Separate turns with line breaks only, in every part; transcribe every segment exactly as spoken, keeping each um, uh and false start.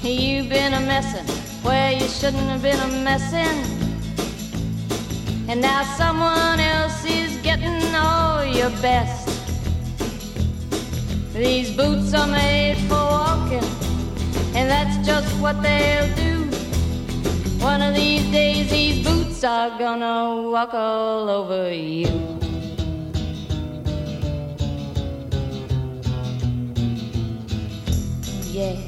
You've been a messin' where you shouldn't have been a messin', and now someone else is getting all your best. These boots are made for walking, and that's just what they'll do. One of these days these boots are gonna walk all over you. Yeah.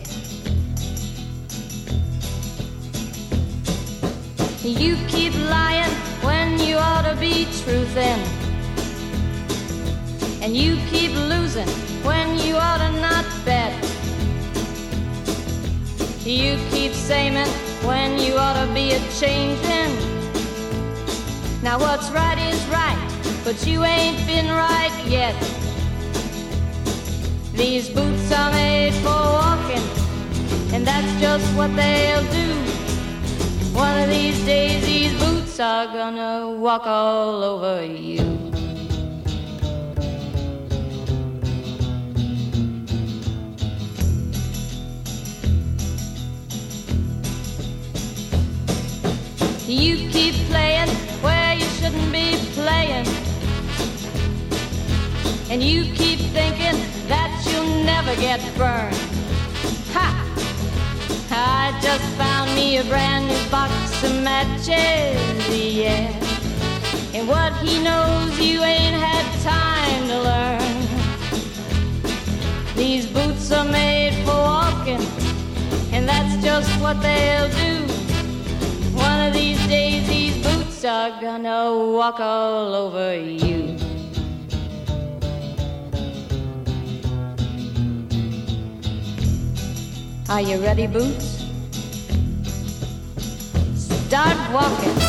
You keep lying when you ought to be truthin', and you keep losing when you ought to not bet. You keep saying when you ought to be a changin'. Now what's right is right, but you ain't been right yet. These boots are made for walking, and that's just what they'll do. One of these days these boots are gonna walk all over you. You keep playing where you shouldn't be playing, and you keep thinking that you'll never get burned. Ha! I just found me a brand new box of matches, yeah. And what he knows you ain't had time to learn. These boots are made for walking, and that's just what they'll do. One of these days these boots are gonna walk all over you. Are you ready, Boots? Start walking.